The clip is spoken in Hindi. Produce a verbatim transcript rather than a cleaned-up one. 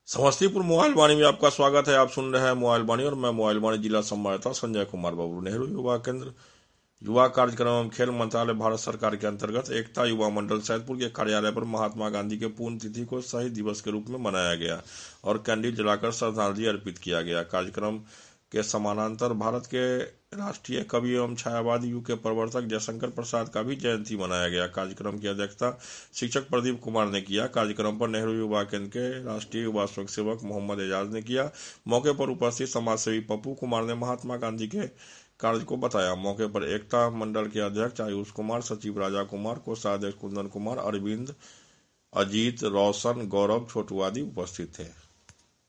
समस्तीपुर मोबाइल वाणी में आपका स्वागत है। आप सुन रहे हैं मोबाइल वाणी और मैं मोबाइल वाणी जिला संवाददाता संजय कुमार बाबू। नेहरू युवा केंद्र युवा कार्यक्रम एवं खेल मंत्रालय भारत सरकार के अंतर्गत एकता युवा मंडल सैदपुर के कार्यालय पर महात्मा गांधी के पूर्ण तिथि को शहीद दिवस के रूप में मनाया गया और कैंडल जलाकर श्रद्धांजलि अर्पित किया गया। कार्यक्रम के समानांतर भारत के राष्ट्रीय कवि एवं छायावादी युग के प्रवर्तक जयशंकर प्रसाद का भी जयंती मनाया गया। कार्यक्रम की अध्यक्षता शिक्षक प्रदीप कुमार ने किया। कार्यक्रम पर नेहरू युवा केंद्र के राष्ट्रीय युवा स्वयंसेवक मोहम्मद एजाज ने किया। मौके पर उपस्थित समाजसेवी पप्पू कुमार ने महात्मा गांधी के कार्य को बताया। मौके पर एकता मंडल के अध्यक्ष आयुष कुमार, सचिव राजा कुमार, कोषाध्यक्ष कुंदन कुमार, अरविंद, अजीत, रोशन, गौरव, छोटू आदि उपस्थित थे।